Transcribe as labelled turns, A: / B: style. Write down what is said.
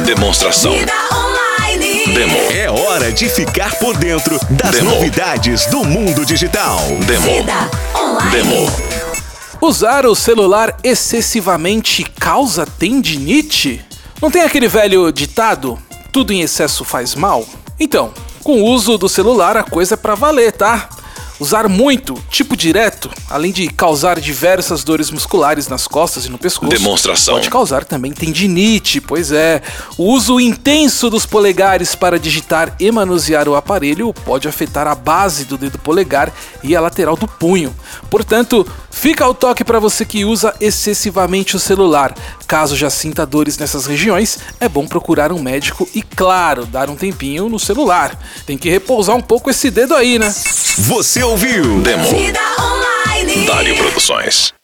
A: Demonstração.
B: Vida Online.
A: Demo.
C: É hora de ficar por dentro das novidades do mundo digital.
A: Demo.
B: Vida Online.
A: Demo.
D: Usar o celular excessivamente causa tendinite? Não tem aquele velho ditado? Tudo em excesso faz mal? Então, com o uso do celular a coisa é pra valer, tá? Usar muito, tipo direto, além de causar diversas dores musculares nas costas e no pescoço,
A: Demonstração.
D: pode causar também tendinite, pois é. O uso intenso dos polegares para digitar e manusear o aparelho pode afetar a base do dedo polegar e a lateral do punho. Portanto, fica o toque para você que usa excessivamente o celular. Caso já sinta dores nessas regiões, é bom procurar um médico e, claro, dar um tempinho no celular. Tem que repousar um pouco esse dedo aí, né?
C: Você ouviu?
A: Demo.
B: Vida Online.
A: Dário Produções.